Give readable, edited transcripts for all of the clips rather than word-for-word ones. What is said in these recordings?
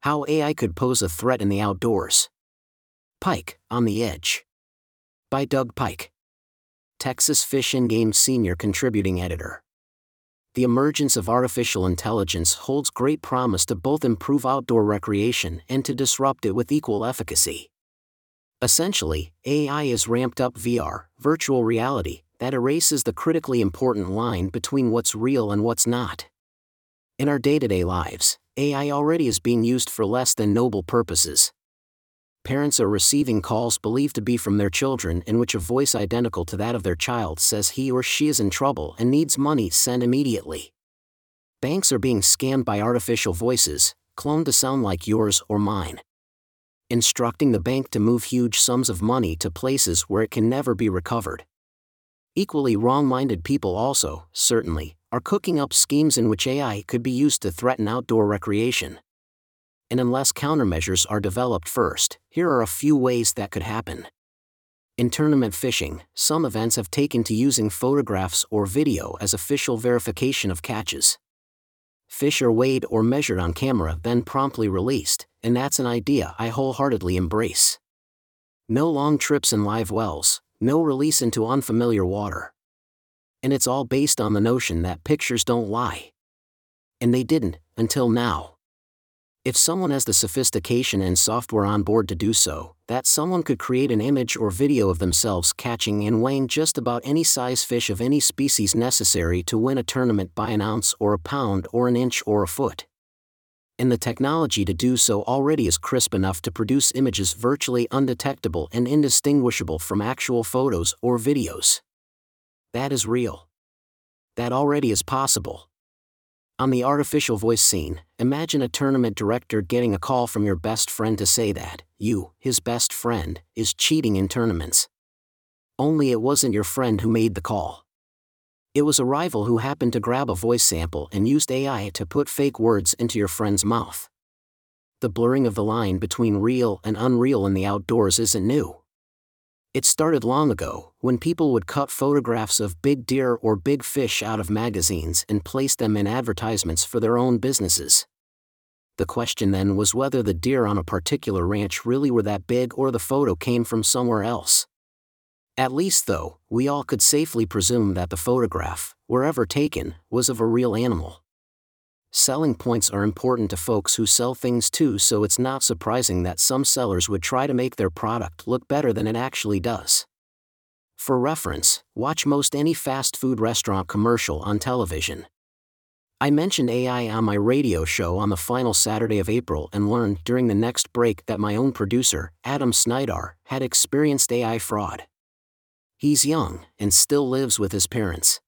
How AI Could Pose a Threat in the Outdoors. Pike, on the Edge. By Doug Pike. Texas Fish and Game Senior Contributing Editor. The emergence of artificial intelligence holds great promise to both improve outdoor recreation and to disrupt it with equal efficacy. Essentially, AI is ramped up VR, virtual reality, that erases the critically important line between what's real and what's not. In our day-to-day lives, AI already is being used for less than noble purposes. Parents are receiving calls believed to be from their children in which a voice identical to that of their child says he or she is in trouble and needs money sent immediately. Banks are being scammed by artificial voices, cloned to sound like yours or mine, instructing the bank to move huge sums of money to places where it can never be recovered. Equally wrong-minded people also, certainly, are cooking up schemes in which AI could be used to threaten outdoor recreation. And unless countermeasures are developed first, here are a few ways that could happen. In tournament fishing, some events have taken to using photographs or video as official verification of catches. Fish are weighed or measured on camera, then promptly released, and that's an idea I wholeheartedly embrace. No long trips in live wells, no release into unfamiliar water. And it's all based on the notion that pictures don't lie. And they didn't, until now. If someone has the sophistication and software on board to do so, that someone could create an image or video of themselves catching and weighing just about any size fish of any species necessary to win a tournament by an ounce or a pound or an inch or a foot. And the technology to do so already is crisp enough to produce images virtually undetectable and indistinguishable from actual photos or videos. That is real. That already is possible. On the artificial voice scene, imagine a tournament director getting a call from your best friend to say that you, his best friend, is cheating in tournaments. Only it wasn't your friend who made the call. It was a rival who happened to grab a voice sample and used AI to put fake words into your friend's mouth. The blurring of the line between real and unreal in the outdoors isn't new. It started long ago, when people would cut photographs of big deer or big fish out of magazines and place them in advertisements for their own businesses. The question then was whether the deer on a particular ranch really were that big or the photo came from somewhere else. At least though, we all could safely presume that the photograph, wherever taken, was of a real animal. Selling points are important to folks who sell things too, so it's not surprising that some sellers would try to make their product look better than it actually does. For reference, watch most any fast food restaurant commercial on television. I mentioned AI on my radio show on the final Saturday of April and learned during the next break that my own producer, Adam Snydar, had experienced AI fraud. He's young and still lives with his parents.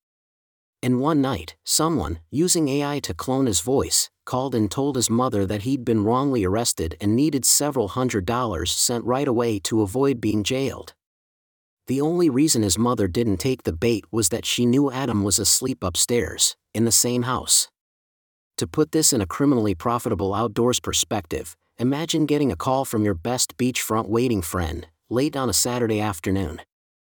And one night, someone, using AI to clone his voice, called and told his mother that he'd been wrongly arrested and needed several $100s sent right away to avoid being jailed. The only reason his mother didn't take the bait was that she knew Adam was asleep upstairs, in the same house. To put this in a criminally profitable outdoors perspective, imagine getting a call from your best beachfront waiting friend, late on a Saturday afternoon.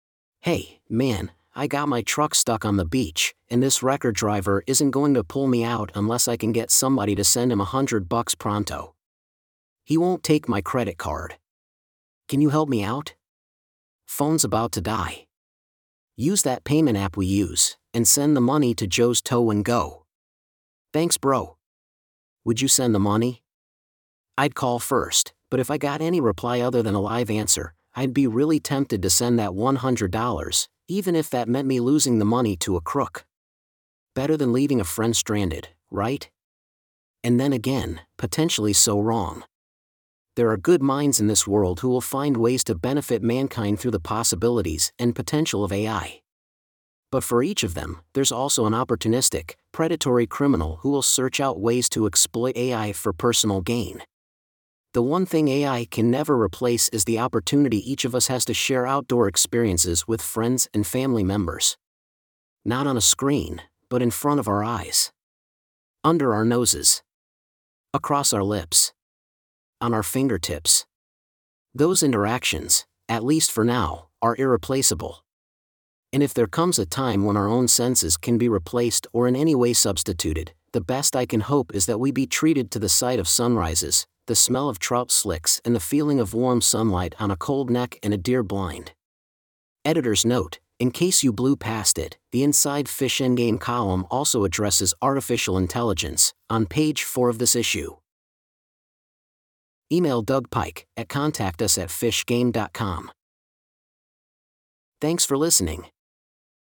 "Hey, man, I got my truck stuck on the beach, and this wrecker driver isn't going to pull me out unless I can get somebody to send him $100 pronto. He won't take my credit card. Can you help me out? Phone's about to die. Use that payment app we use, and send the money to Joe's Tow and Go. Thanks, bro. Would you send the money?" I'd call first, but if I got any reply other than a live answer, I'd be really tempted to send that $100, even if that meant me losing the money to a crook. Better than leaving a friend stranded, right? And then again, potentially so wrong. There are good minds in this world who will find ways to benefit mankind through the possibilities and potential of AI. But for each of them, there's also an opportunistic, predatory criminal who will search out ways to exploit AI for personal gain. The one thing AI can never replace is the opportunity each of us has to share outdoor experiences with friends and family members. Not on a screen, but in front of our eyes. Under our noses. Across our lips. On our fingertips. Those interactions, at least for now, are irreplaceable. And if there comes a time when our own senses can be replaced or in any way substituted, the best I can hope is that we be treated to the sight of sunrises, the smell of trout slicks and the feeling of warm sunlight on a cold neck and a deer blind. Editor's note: in case you blew past it, the Inside Fish Endgame column also addresses artificial intelligence, on page 4 of this issue. Email Doug Pike at contactus@fishgame.com. Thanks for listening.